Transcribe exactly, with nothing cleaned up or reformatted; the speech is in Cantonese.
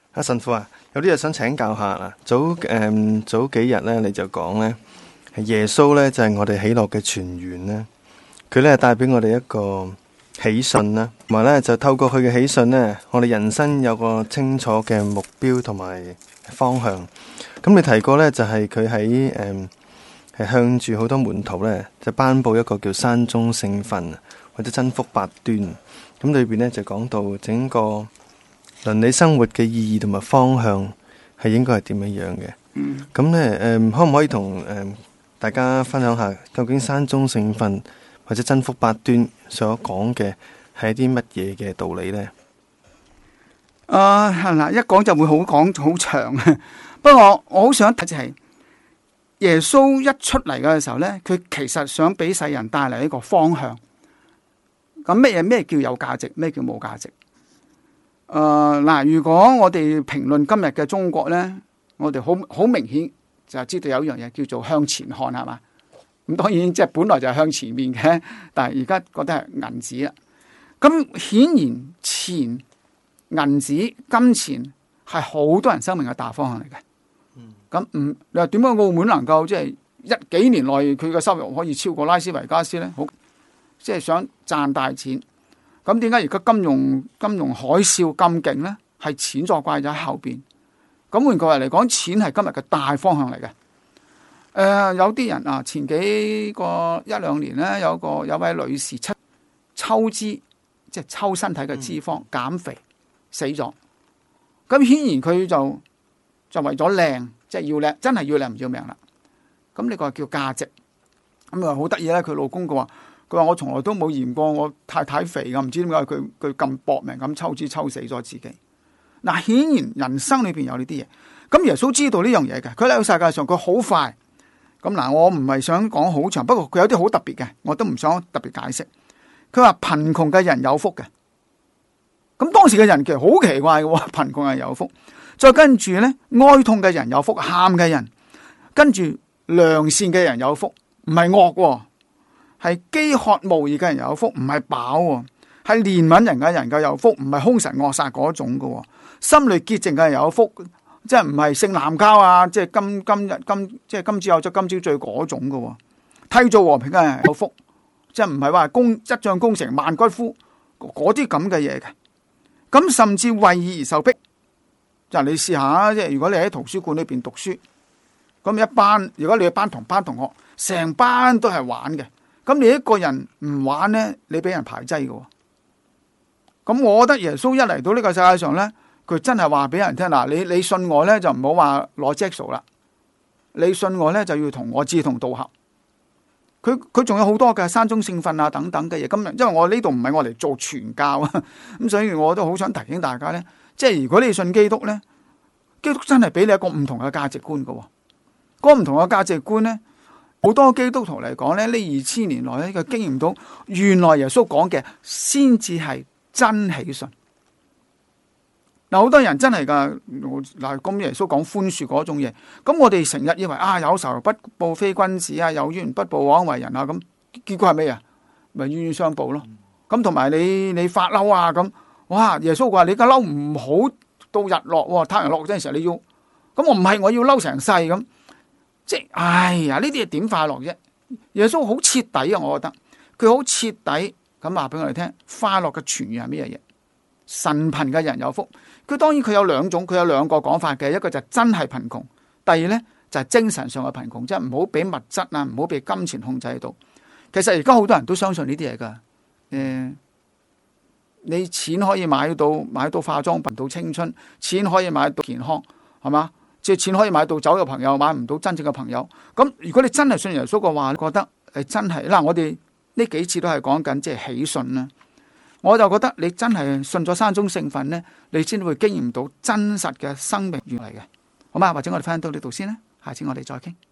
阿神父啊，有啲嘢想請教下啦。早誒、嗯、早幾日咧，你就講咧，係耶穌咧就係、是、我哋喜樂嘅泉源咧。佢咧帶俾我哋一個喜訊啦，同埋咧就透過佢嘅喜訊咧，我哋人生有個清楚嘅目標同埋方向。咁你提過咧，就係佢喺誒係向住好多門徒咧，就頒布一個叫山中聖訓或者真福八端。咁裏邊咧就講到整個倫理生活嘅意義同埋方向係應該係點樣樣嘅。嗯，咁咧誒，可唔可以同誒、呃、大家分享下，究竟山中聖訓或者真福八端所講嘅係一啲乜嘢嘅道理呢？ 啊嗱，一講就會好講好長。不過我我好想睇就係耶穌一出嚟嘅時候咧，佢其實想俾世人帶嚟一個方向。咁咩嘢咩叫有價值，咩叫冇價值？誒、呃、嗱，如果我哋評論今日嘅中國咧，我哋好好明顯就知道有一樣嘢叫做向前看，係嘛？咁當然即係本來就係向前面嘅，但係而家覺得係銀紙啦。咁顯然錢、銀紙、金錢係好多人生命嘅大方向嚟嘅。咁唔你話點解澳門能夠即係一幾年內佢嘅收入可以超過拉斯維加斯咧？好，即係想賺大錢。咁點解而家金融金融海嘯咁勁咧？係錢作怪咗喺後邊。咁換句話嚟講，錢係今日嘅大方向嚟嘅。誒、呃，有啲人啊，前幾個一兩年咧，有個有位女士抽抽脂，即係抽身體嘅脂肪減肥死咗。咁顯然佢就就為咗靚，即係要靚，真係要靚唔要命啦。咁呢個叫價值。咁啊好得意咧，佢老公佢話。佢話我從來都冇嫌過我太太肥㗎，唔知點解佢佢咁搏命咁抽脂抽死咗自己。嗱，顯然人生裏邊有呢啲嘢。咁耶穌知道呢樣嘢嘅，佢嚟到世界上佢好快。咁嗱，我唔係想講好長，不過佢有啲好特別嘅，我都唔想特別解釋。佢話貧窮嘅人有福嘅。咁當時嘅人其實好奇怪嘅，貧窮人有福。再跟住咧，哀痛嘅人有福，喊嘅人，跟住良善嘅人有福，唔係惡喎。係飢渴慕義嘅人有福，唔係飽；係憐憫人嘅人嘅有福，唔係兇神惡煞嗰種嘅。心裏潔淨嘅人有福，即係唔係性濫交啊，即係今今日今即係今朝有酒今朝醉嗰種嘅。締造和平嘅人有福，即係唔係話功一將功成萬骨枯嗰啲咁嘅嘢嘅。咁甚至為義而受逼，就你試下，即係如果你喺圖書館裏邊讀書，咁一班如果你一班同班同學，成班都係玩嘅。咁你一個人唔玩呢，你俾人排擠嘅。咁我覺得耶穌一嚟到呢個世界上呢，佢真係話俾人聽嗱，你你信我呢，就唔好話攞 Jackson 啦，你信我呢，就要同我志同道合。佢佢仲有好多嘅山中聖訓啊等等嘅嘢。咁因為我呢度唔係我嚟做傳教啊，咁所以我都好想提醒大家呢，即係如果你信基督呢，基督真係俾你一個唔同嘅價值觀嘅。嗰個唔同嘅價值觀呢，好多基督徒嚟講咧，呢二千年來咧，佢經驗到原來耶穌講嘅先至係真喜訊。嗱，好多人真係噶嗱，咁耶穌講寬恕嗰種嘢，咁我哋成日以為啊，有仇不報非君子啊，有冤不報枉為人啊，咁結果係咩啊？咪冤冤相報咯。咁同埋你你發嬲啊，咁哇，耶穌話你個嬲唔好到日落，太陽落嗰陣時候你要，咁我唔係我要嬲成世咁。即係，哎呀，呢啲係點快樂啫？耶穌好徹底啊，我覺得佢好徹底咁話俾我哋聽，快樂嘅泉源係咩嘢？神貧嘅人有福。佢當然佢有兩種，佢有兩個講法嘅，一個就真係貧窮，第二咧就係精神上嘅貧窮，即係唔好俾物質啊，唔好俾金錢控制喺度。其實而家好多人都相信呢啲嘢噶。誒、呃，你錢可以買到買到化妝品，到青春，錢可以買到健康，係嘛？借錢可以買到酒嘅朋友，買唔到真正嘅朋友。咁如果你真係信耶穌嘅話，你覺得誒真係嗱，我哋呢幾次都係講緊即係喜訊啦。我就覺得你真係信咗山中聖訓咧，你先會經驗到真實嘅生命源嚟嘅。好嘛，或者我哋翻到呢度先啦，下次我哋再傾。